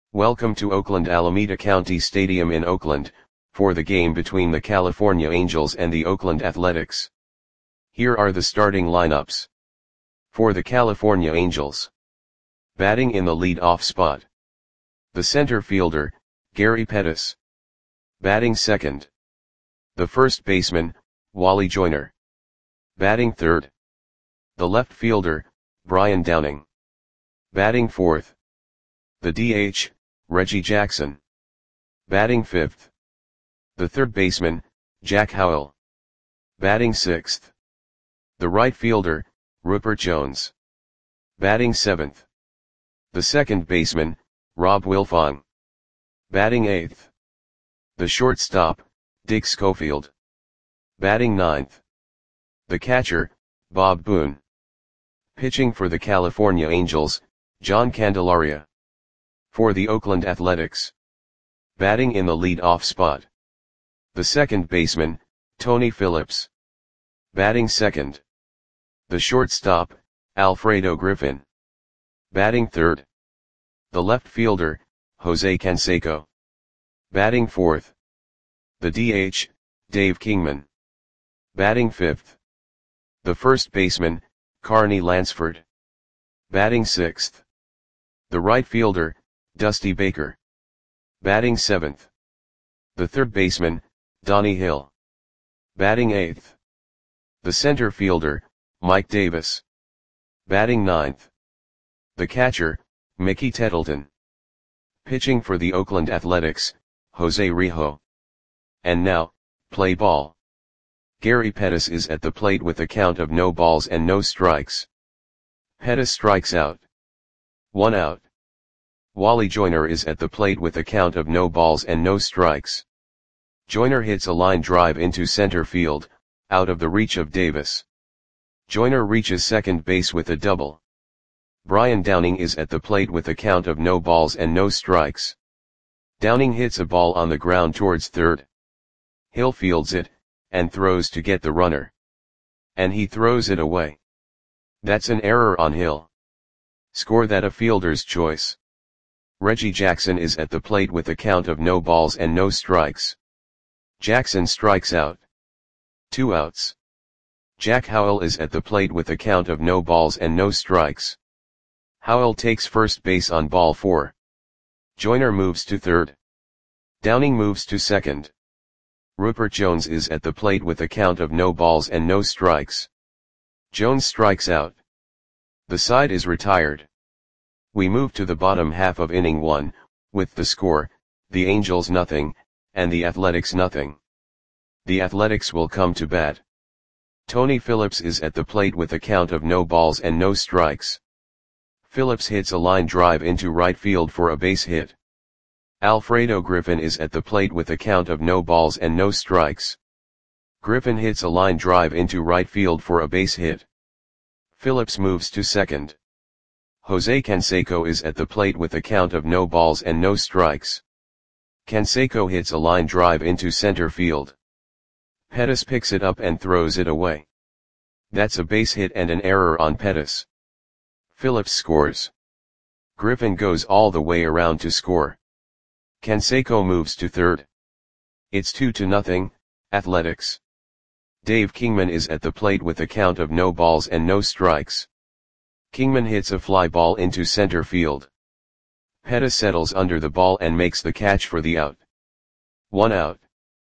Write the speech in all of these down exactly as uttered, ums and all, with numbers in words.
Welcome to Oakland Alameda County Stadium in Oakland, for the game between the California Angels and the Oakland Athletics. Here are the starting lineups. For the California Angels. Batting in the lead-off spot. The center fielder, Gary Pettis. Batting second. The first baseman, Wally Joyner. Batting third. The left fielder, Brian Downing. Batting fourth. The D H, Reggie Jackson. Batting fifth. The third baseman, Jack Howell. Batting sixth. The right fielder, Rupert Jones. Batting seventh. The second baseman, Rob Wilfong. Batting eighth. The shortstop, Dick Schofield. Batting ninth. The catcher, Bob Boone. Pitching for the California Angels, John Candelaria. For the Oakland Athletics. Batting in the lead-off spot. The second baseman, Tony Phillips. Batting second. The shortstop, Alfredo Griffin. Batting third. The left fielder, Jose Canseco. Batting fourth. The D H, Dave Kingman. Batting fifth. The first baseman, Carney Lansford. Batting sixth. The right fielder, Dusty Baker. Batting seventh. The third baseman, Donnie Hill. Batting eighth. The center fielder, Mike Davis. Batting ninth. The catcher, Mickey Tettleton. Pitching for the Oakland Athletics, Jose Rijo. And now, play ball. Gary Pettis is at the plate with a count of no balls and no strikes. Pettis strikes out. One out. Wally Joyner is at the plate with a count of no balls and no strikes. Joyner hits a line drive into center field, out of the reach of Davis. Joyner reaches second base with a double. Brian Downing is at the plate with a count of no balls and no strikes. Downing hits a ball on the ground towards third. Hill fields it, and throws to get the runner. And he throws it away. That's an error on Hill. Score that a fielder's choice. Reggie Jackson is at the plate with a count of no balls and no strikes. Jackson strikes out. Two outs. Jack Howell is at the plate with a count of no balls and no strikes. Howell takes first base on ball four. Joyner moves to third. Downing moves to second. Rupert Jones is at the plate with a count of no balls and no strikes. Jones strikes out. The side is retired. We move to the bottom half of inning one, with the score, the Angels nothing, and the Athletics nothing. The Athletics will come to bat. Tony Phillips is at the plate with a count of no balls and no strikes. Phillips hits a line drive into right field for a base hit. Alfredo Griffin is at the plate with a count of no balls and no strikes. Griffin hits a line drive into right field for a base hit. Phillips moves to second. Jose Canseco is at the plate with a count of no balls and no strikes. Canseco hits a line drive into center field. Pettis picks it up and throws it away. That's a base hit and an error on Pettis. Phillips scores. Griffin goes all the way around to score. Canseco moves to third. It's two to nothing, Athletics. Dave Kingman is at the plate with a count of no balls and no strikes. Kingman hits a fly ball into center field. Pettis settles under the ball and makes the catch for the out. One out.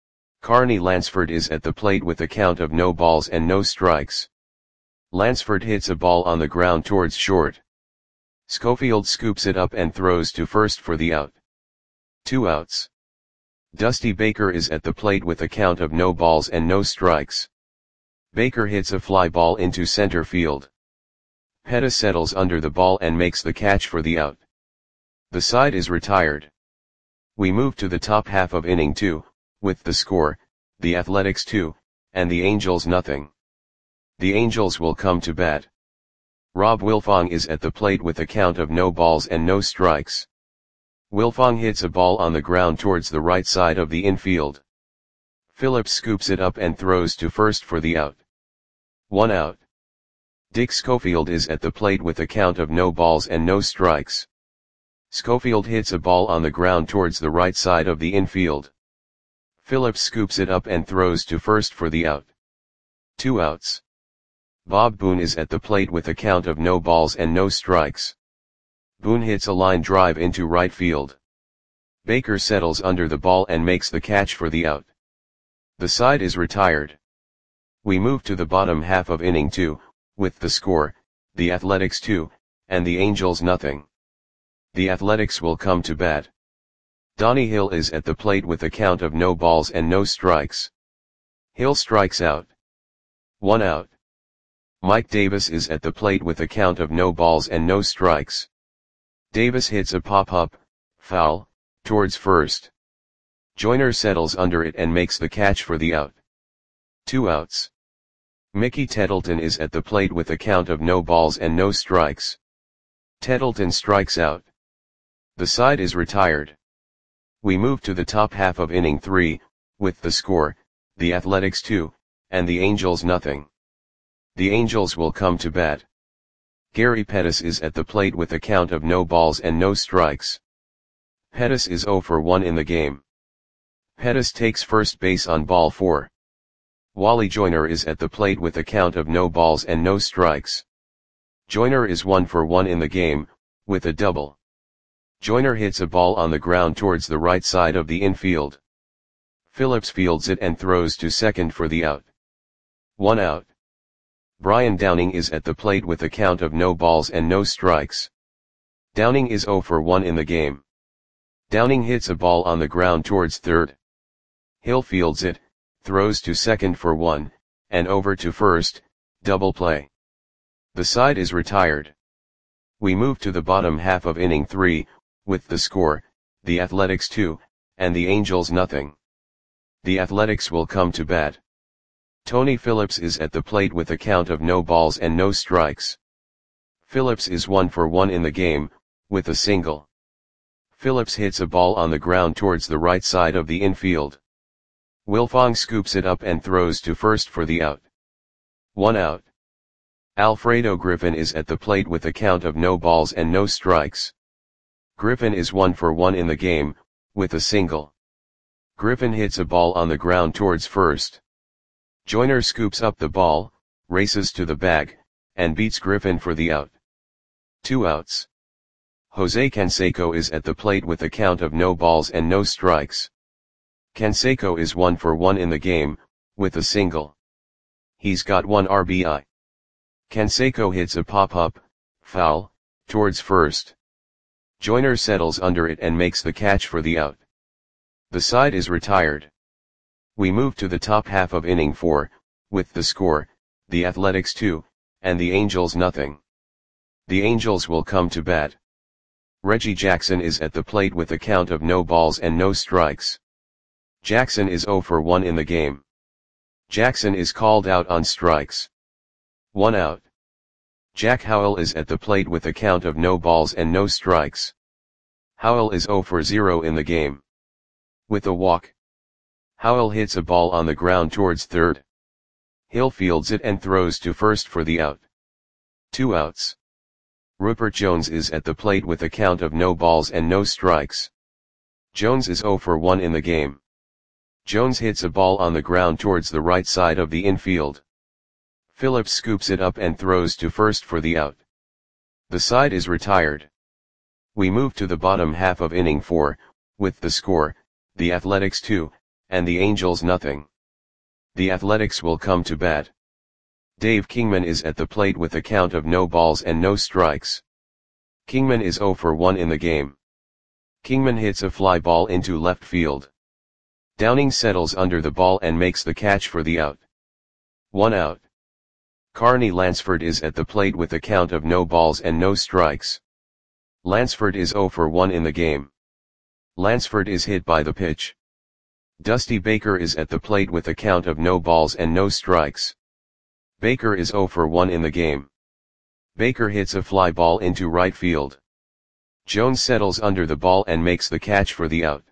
Carney Lansford is at the plate with a count of no balls and no strikes. Lansford hits a ball on the ground towards short. Schofield scoops it up and throws to first for the out. Two outs. Dusty Baker is at the plate with a count of no balls and no strikes. Baker hits a fly ball into center field. Pettis settles under the ball and makes the catch for the out. The side is retired. We move to the top half of inning two, with the score, the Athletics two, and the Angels nothing. The Angels will come to bat. Rob Wilfong is at the plate with a count of no balls and no strikes. Wilfong hits a ball on the ground towards the right side of the infield. Phillips scoops it up and throws to first for the out. One out. Dick Schofield is at the plate with a count of no balls and no strikes. Schofield hits a ball on the ground towards the right side of the infield. Phillips scoops it up and throws to first for the out. Two outs. Bob Boone is at the plate with a count of no balls and no strikes. Boone hits a line drive into right field. Baker settles under the ball and makes the catch for the out. The side is retired. We move to the bottom half of inning two, with the score, the Athletics two, and the Angels nothing. The Athletics will come to bat. Donnie Hill is at the plate with a count of no balls and no strikes. Hill strikes out. One out. Mike Davis is at the plate with a count of no balls and no strikes. Davis hits a pop-up, foul, towards first. Joyner settles under it and makes the catch for the out. Two outs. Mickey Tettleton is at the plate with a count of no balls and no strikes. Tettleton strikes out. The side is retired. We move to the top half of inning three, with the score, the Athletics two, and the Angels nothing. The Angels will come to bat. Gary Pettis is at the plate with a count of no balls and no strikes. Pettis is oh for one in the game. Pettis takes first base on ball four. Wally Joyner is at the plate with a count of no balls and no strikes. Joyner is one for one in the game, with a double. Joyner hits a ball on the ground towards the right side of the infield. Phillips fields it and throws to second for the out. One out. Brian Downing is at the plate with a count of no balls and no strikes. Downing is oh for one in the game. Downing hits a ball on the ground towards third. Hill fields it, throws to second for one, and over to first, double play. The side is retired. We move to the bottom half of inning three, with the score, the Athletics two, and the Angels nothing. The Athletics will come to bat. Tony Phillips is at the plate with a count of no balls and no strikes. Phillips is one for one in the game, with a single. Phillips hits a ball on the ground towards the right side of the infield. Wilfong scoops it up and throws to first for the out. One out. Alfredo Griffin is at the plate with a count of no balls and no strikes. Griffin is one for one in the game, with a single. Griffin hits a ball on the ground towards first. Joyner scoops up the ball, races to the bag, and beats Griffin for the out. Two outs. Jose Canseco is at the plate with a count of no balls and no strikes. Canseco is one for one in the game, with a single. He's got one R B I. Canseco hits a pop-up, foul, towards first. Joyner settles under it and makes the catch for the out. The side is retired. We move to the top half of inning four, with the score, the Athletics two, and the Angels nothing. The Angels will come to bat. Reggie Jackson is at the plate with a count of no balls and no strikes. Jackson is oh for one in the game. Jackson is called out on strikes. One out. Jack Howell is at the plate with a count of no balls and no strikes. Howell is oh for zero in the game. With a walk. Howell hits a ball on the ground towards third. Hill fields it and throws to first for the out. Two outs. Rupert Jones is at the plate with a count of no balls and no strikes. Jones is oh for one in the game. Jones hits a ball on the ground towards the right side of the infield. Phillips scoops it up and throws to first for the out. The side is retired. We move to the bottom half of inning four, with the score, the Athletics two, and the Angels nothing. The Athletics will come to bat. Dave Kingman is at the plate with a count of no balls and no strikes. Kingman is oh for one in the game. Kingman hits a fly ball into left field. Downing settles under the ball and makes the catch for the out. One out. Carney Lansford is at the plate with a count of no balls and no strikes. Lansford is oh for one in the game. Lansford is hit by the pitch. Dusty Baker is at the plate with a count of no balls and no strikes. Baker is oh for one in the game. Baker hits a fly ball into right field. Jones settles under the ball and makes the catch for the out.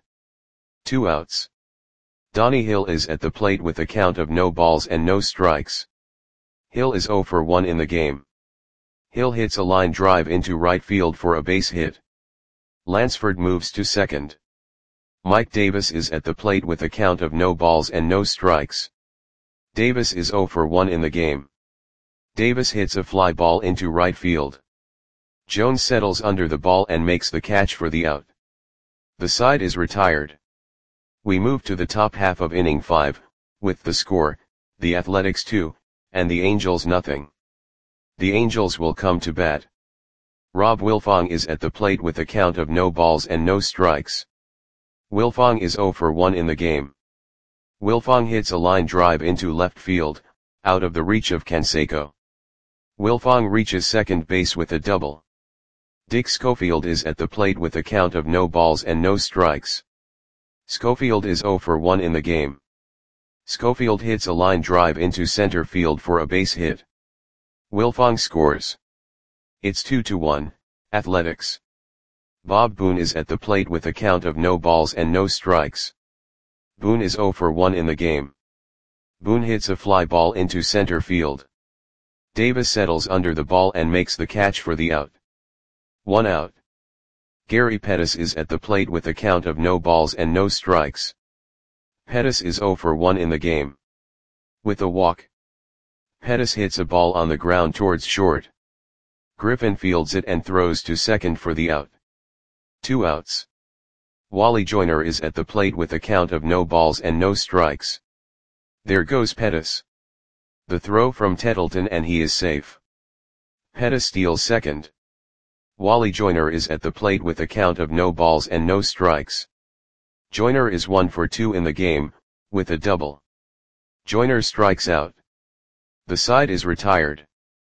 Two outs. Donnie Hill is at the plate with a count of no balls and no strikes. Hill is oh for one in the game. Hill hits a line drive into right field for a base hit. Lansford moves to second. Mike Davis is at the plate with a count of no balls and no strikes. Davis is zero for one in the game. Davis hits a fly ball into right field. Jones settles under the ball and makes the catch for the out. The side is retired. We move to the top half of inning five, with the score, the Athletics two, and the Angels nothing. The Angels will come to bat. Rob Wilfong is at the plate with a count of no balls and no strikes. Wilfong is zero for one in the game. Wilfong hits a line drive into left field, out of the reach of Canseco. Wilfong reaches second base with a double. Dick Schofield is at the plate with a count of no balls and no strikes. Schofield is zero for one in the game. Schofield hits a line drive into center field for a base hit. Wilfong scores. It's two to one, Athletics. Bob Boone is at the plate with a count of no balls and no strikes. Boone is zero for one in the game. Boone hits a fly ball into center field. Davis settles under the ball and makes the catch for the out. One out. Gary Pettis is at the plate with a count of no balls and no strikes. Pettis is zero for one in the game. With a walk. Pettis hits a ball on the ground towards short. Griffin fields it and throws to second for the out. Two outs. Wally Joyner is at the plate with a count of no balls and no strikes. There goes Pettis. The throw from Tettleton and he is safe. Pettis steals second. Wally Joyner is at the plate with a count of no balls and no strikes. Joyner is one for two in the game, with a double. Joyner strikes out. The side is retired.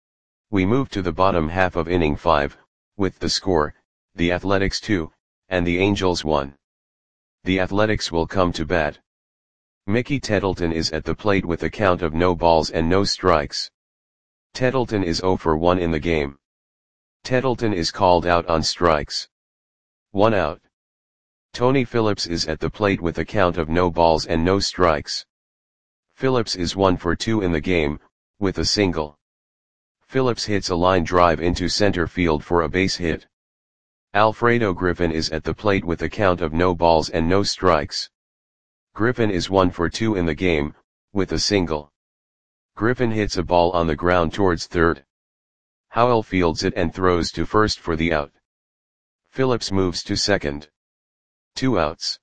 We move to the bottom half of inning five, with the score, the Athletics two, and the Angels one. The Athletics will come to bat. Mickey Tettleton is at the plate with a count of no balls and no strikes. Tettleton is zero for one in the game. Tettleton is called out on strikes. One out. Tony Phillips is at the plate with a count of no balls and no strikes. Phillips is one for two in the game, with a single. Phillips hits a line drive into center field for a base hit. Alfredo Griffin is at the plate with a count of no balls and no strikes. Griffin is one for two in the game, with a single. Griffin hits a ball on the ground towards third. Howell fields it and throws to first for the out. Phillips moves to second. Two outs.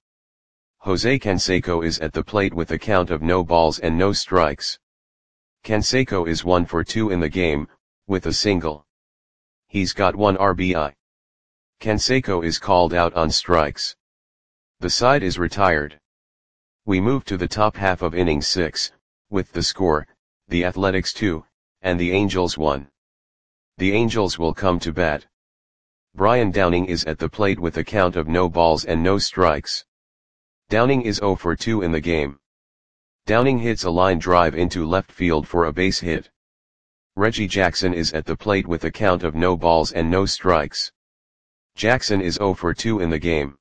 Jose Canseco is at the plate with a count of no balls and no strikes. Canseco is one for two in the game, with a single. He's got one R B I. Canseco is called out on strikes. The side is retired. We move to the top half of inning six, with the score, the Athletics two, and the Angels one. The Angels will come to bat. Brian Downing is at the plate with a count of no balls and no strikes. Downing is zero for two in the game. Downing hits a line drive into left field for a base hit. Reggie Jackson is at the plate with a count of no balls and no strikes. Jackson is zero for two in the game.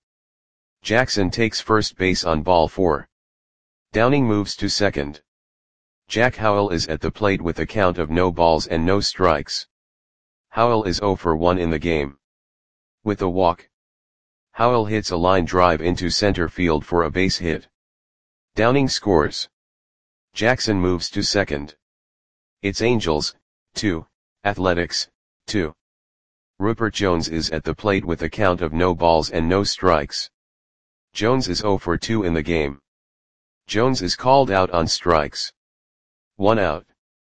Jackson takes first base on ball four. Downing moves to second. Jack Howell is at the plate with a count of no balls and no strikes. Howell is zero for one in the game. With a walk. Howell hits a line drive into center field for a base hit. Downing scores. Jackson moves to second. It's Angels, two, Athletics, two. Rupert Jones is at the plate with a count of no balls and no strikes. Jones is zero for two in the game. Jones is called out on strikes. One out.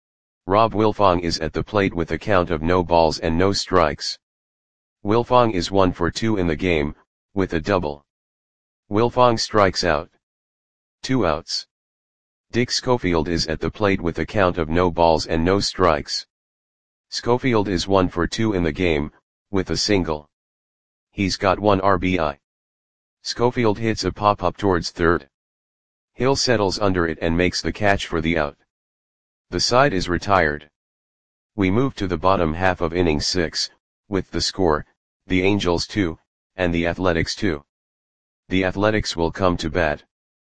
Rob Wilfong is at the plate with a count of no balls and no strikes. Wilfong is one for two in the game, with a double. Wilfong strikes out. Two outs. Dick Schofield is at the plate with a count of no balls and no strikes. Schofield is one for two in the game, with a single. He's got one R B I. Schofield hits a pop-up towards third. Hill settles under it and makes the catch for the out. The side is retired. We move to the bottom half of inning six, with the score, the Angels two, and the Athletics two. The Athletics will come to bat.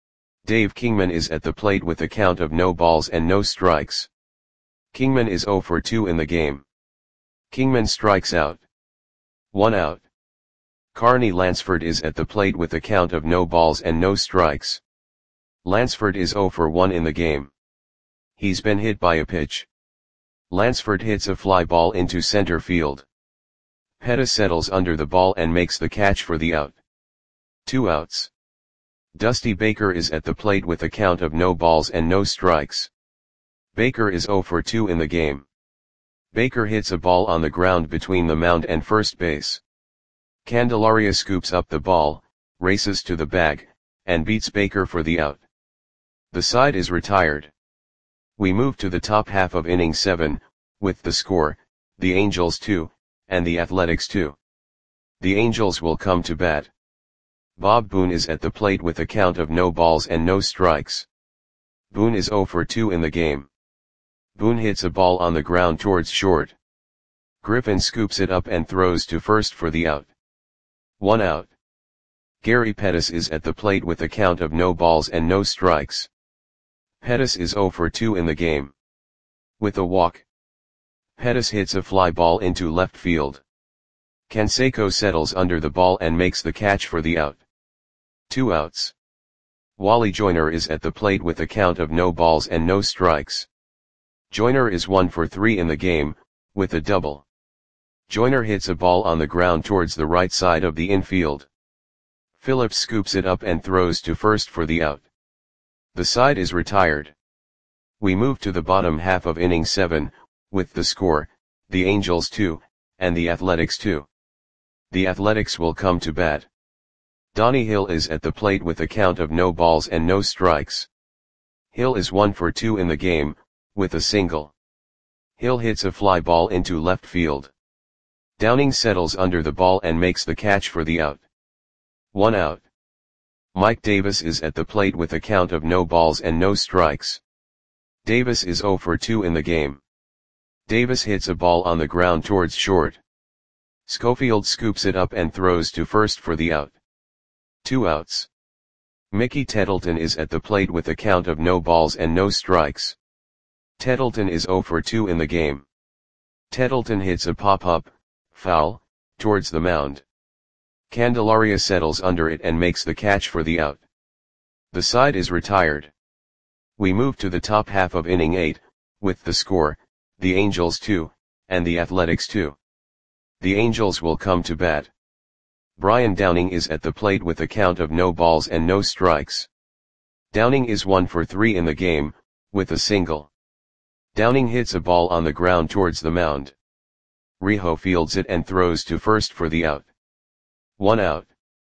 Dave Kingman is at the plate with a count of no balls and no strikes. Kingman is zero for two in the game. Kingman strikes out. One out. Carney Lansford is at the plate with a count of no balls and no strikes. Lansford is zero for one in the game. He's been hit by a pitch. Lansford hits a fly ball into center field. Pettis settles under the ball and makes the catch for the out. Two outs. Dusty Baker is at the plate with a count of no balls and no strikes. Baker is zero for two in the game. Baker hits a ball on the ground between the mound and first base. Candelaria scoops up the ball, races to the bag, and beats Baker for the out. The side is retired. We move to the top half of inning seven, with the score, the Angels two, and the Athletics two. The Angels will come to bat. Bob Boone is at the plate with a count of no balls and no strikes. Boone is zero for two in the game. Boone hits a ball on the ground towards short. Griffin scoops it up and throws to first for the out. One out. Gary Pettis is at the plate with a count of no balls and no strikes. Pettis is zero for two in the game. With a walk. Pettis hits a fly ball into left field. Canseco settles under the ball and makes the catch for the out. Two outs. Wally Joyner is at the plate with a count of no balls and no strikes. Joyner is one for three in the game, with a double. Joyner hits a ball on the ground towards the right side of the infield. Phillips scoops it up and throws to first for the out. The side is retired. We move to the bottom half of inning seven, with the score, the Angels two, and the Athletics two. The Athletics will come to bat. Donnie Hill is at the plate with a count of no balls and no strikes. Hill is one for two in the game, with a single. Hill hits a fly ball into left field. Downing settles under the ball and makes the catch for the out. One out. Mike Davis is at the plate with a count of no balls and no strikes. Davis is zero for two in the game. Davis hits a ball on the ground towards short. Schofield scoops it up and throws to first for the out. Two outs. Mickey Tettleton is at the plate with a count of no balls and no strikes. Tettleton is zero for two in the game. Tettleton hits a pop-up, foul, towards the mound. Candelaria settles under it and makes the catch for the out. The side is retired. We move to the top half of inning eight, with the score, the Angels two, and the Athletics two. The Angels will come to bat. Brian Downing is at the plate with a count of no balls and no strikes. Downing is one for three in the game, with a single. Downing hits a ball on the ground towards the mound. Rijo fields it and throws to first for the out. One out.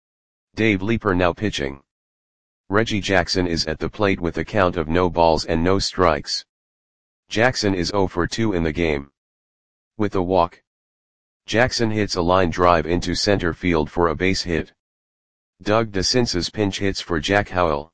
Dave Leeper now pitching. Reggie Jackson is at the plate with a count of no balls and no strikes. Jackson is zero for two in the game. With a walk. Jackson hits a line drive into center field for a base hit. Doug DeCinces pinch hits for Jack Howell.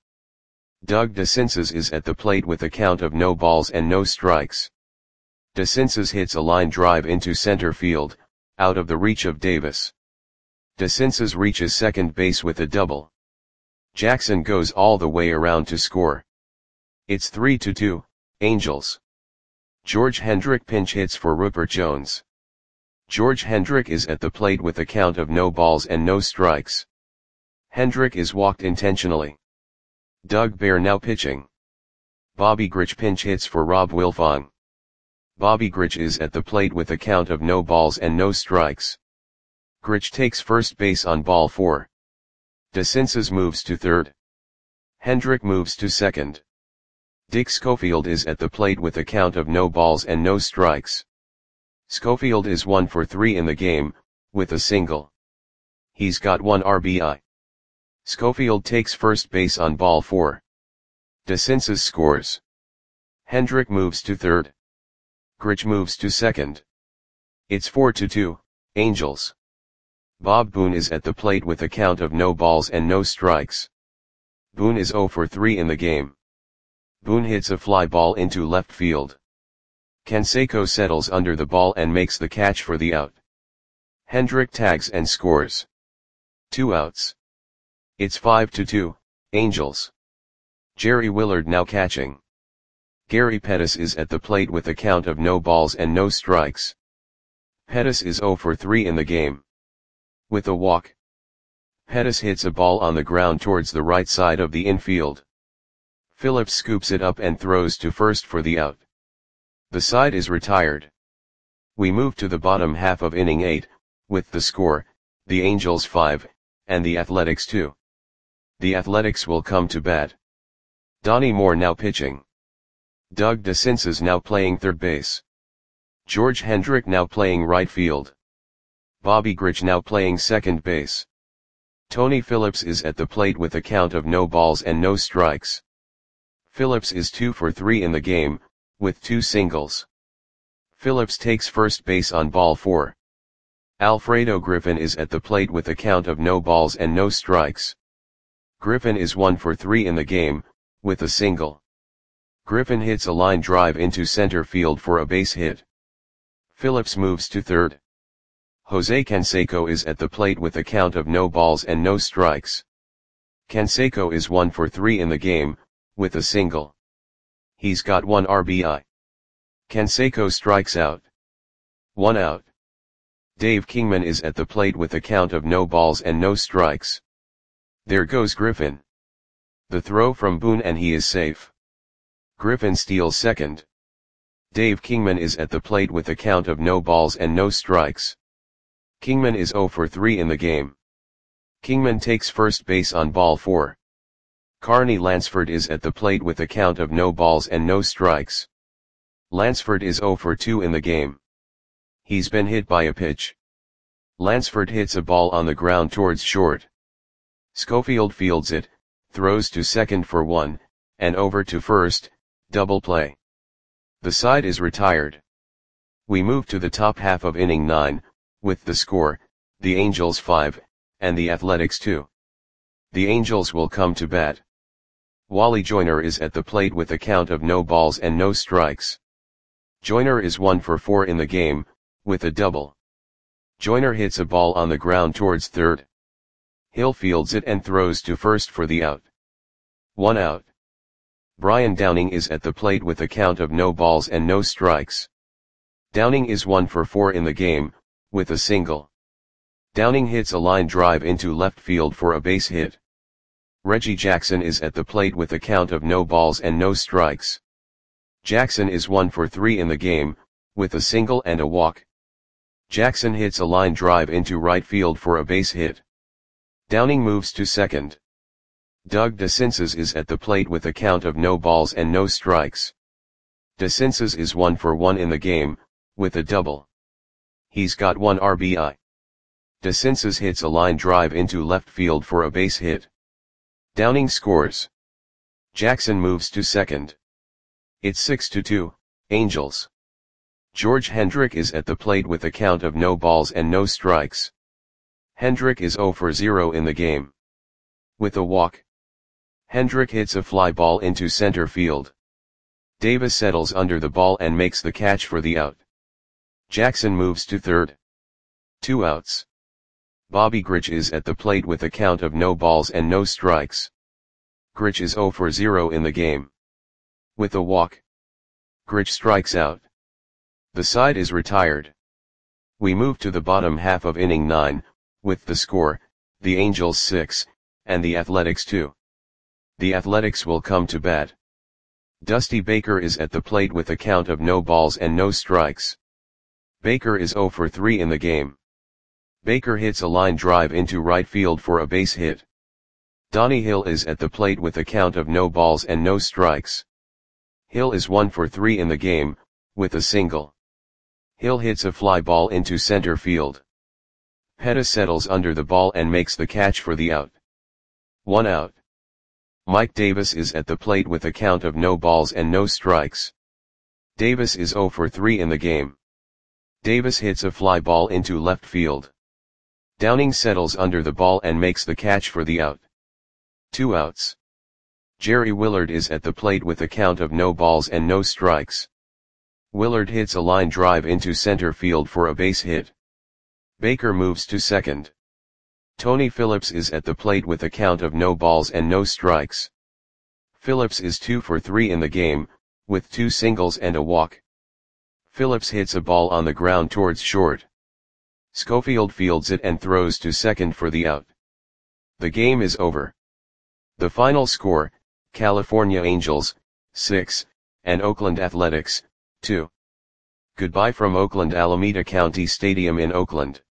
Doug DeCinces is at the plate with a count of no balls and no strikes. DeCinces hits a line drive into center field, out of the reach of Davis. DeCinces reaches second base with a double. Jackson goes all the way around to score. It's three to two, Angels. George Hendrick pinch hits for Rupert Jones. George Hendrick is at the plate with a count of no balls and no strikes. Hendrick is walked intentionally. Doug Bear now pitching. Bobby Grich pinch hits for Rob Wilfong. Bobby Grich is at the plate with a count of no balls and no strikes. Grich takes first base on ball four. DeCinces moves to third. Hendrick moves to second. Dick Schofield is at the plate with a count of no balls and no strikes. Schofield is one for three in the game, with a single. He's got one R B I. Schofield takes first base on ball four. DeCinces scores. Hendrick moves to third. Grich moves to second. It's four to two, Angels. Bob Boone is at the plate with a count of no balls and no strikes. Boone is zero for three in the game. Boone hits a fly ball into left field. Canseco settles under the ball and makes the catch for the out. Hendrick tags and scores. Two outs. It's five to two, Angels. Jerry Willard now catching. Gary Pettis is at the plate with a count of no balls and no strikes. Pettis is zero for three in the game. With a walk. Pettis hits a ball on the ground towards the right side of the infield. Phillips scoops it up and throws to first for the out. The side is retired. We move to the bottom half of inning eight, with the score, the Angels five, and the Athletics two. The Athletics will come to bat. Donnie Moore now pitching. Doug DeCinces now playing third base. George Hendrick now playing right field. Bobby Grich now playing second base. Tony Phillips is at the plate with a count of no balls and no strikes. Phillips is two for three in the game, with two singles. Phillips takes first base on ball four. Alfredo Griffin is at the plate with a count of no balls and no strikes. Griffin is one for three in the game, with a single. Griffin hits a line drive into center field for a base hit. Phillips moves to third. Jose Canseco is at the plate with a count of no balls and no strikes. Canseco is one for three in the game, with a single. He's got one R B I. Canseco strikes out. One out. Dave Kingman is at the plate with a count of no balls and no strikes. There goes Griffin. The throw from Boone and he is safe. Griffin steals second. Dave Kingman is at the plate with a count of no balls and no strikes. Kingman is zero for three in the game. Kingman takes first base on ball four. Carney Lansford is at the plate with a count of no balls and no strikes. Lansford is zero for two in the game. He's been hit by a pitch. Lansford hits a ball on the ground towards short. Schofield fields it, throws to second for one, and over to first, double play. The side is retired. We move to the top half of inning nine, with the score, the Angels five, and the Athletics two. The Angels will come to bat. Wally Joyner is at the plate with a count of no balls and no strikes. Joyner is one for four in the game, with a double. Joyner hits a ball on the ground towards third. Hill fields it and throws to first for the out. One out. Brian Downing is at the plate with a count of no balls and no strikes. Downing is one for four in the game, with a single. Downing hits a line drive into left field for a base hit. Reggie Jackson is at the plate with a count of no balls and no strikes. Jackson is one for three in the game, with a single and a walk. Jackson hits a line drive into right field for a base hit. Downing moves to second. Doug DeCinces is at the plate with a count of no balls and no strikes. DeCinces is one for one in the game, with a double. He's got one R B I. DeCinces hits a line drive into left field for a base hit. Downing scores. Jackson moves to second. It's six to two, Angels. George Hendrick is at the plate with a count of no balls and no strikes. Hendrick is zero for zero in the game. With a walk. Hendrick hits a fly ball into center field. Davis settles under the ball and makes the catch for the out. Jackson moves to third. Two outs. Bobby Grich is at the plate with a count of no balls and no strikes. Grich is zero for zero in the game. With a walk. Grich strikes out. The side is retired. We move to the bottom half of inning nine, with the score, the Angels six, and the Athletics two. The Athletics will come to bat. Dusty Baker is at the plate with a count of no balls and no strikes. Baker is zero for three in the game. Baker hits a line drive into right field for a base hit. Donnie Hill is at the plate with a count of no balls and no strikes. Hill is one for three in the game, with a single. Hill hits a fly ball into center field. Pettis settles under the ball and makes the catch for the out. One out. Mike Davis is at the plate with a count of no balls and no strikes. Davis is zero for three in the game. Davis hits a fly ball into left field. Downing settles under the ball and makes the catch for the out. Two outs. Jerry Willard is at the plate with a count of no balls and no strikes. Willard hits a line drive into center field for a base hit. Baker moves to second. Tony Phillips is at the plate with a count of no balls and no strikes. Phillips is two for three in the game, with two singles and a walk. Phillips hits a ball on the ground towards short. Schofield fields it and throws to second for the out. The game is over. The final score, California Angels, six, and Oakland Athletics, two. Goodbye from Oakland Alameda County Stadium in Oakland.